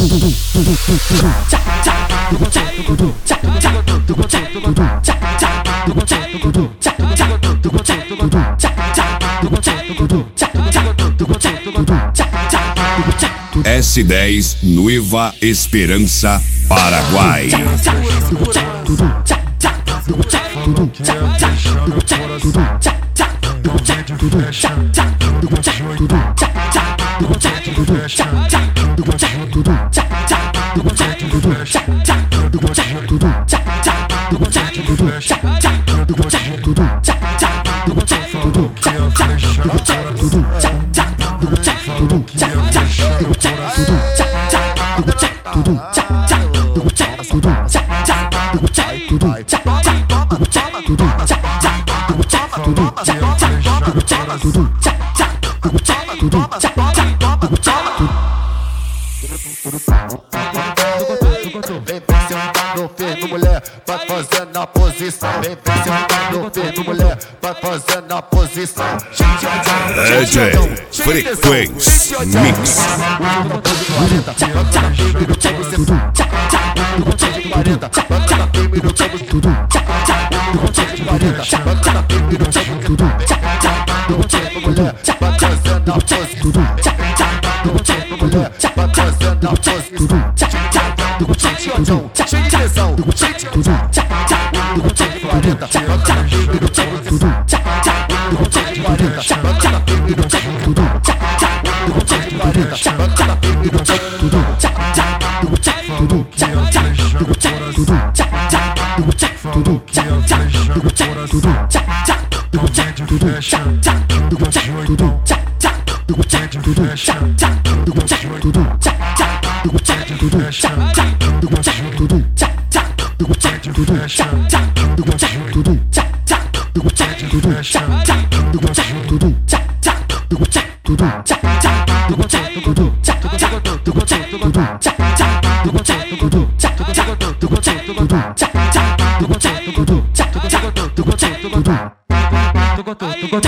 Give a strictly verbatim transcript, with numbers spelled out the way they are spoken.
S dez Nueva Esperança, Paraguai. Vem pressionando firme, mulher, vai fazendo a posição. Vem pressionando firme, mulher, vai fazendo a posição. D J Frequência Mix. Cheio de tesão, cheio de quarenta, Tudo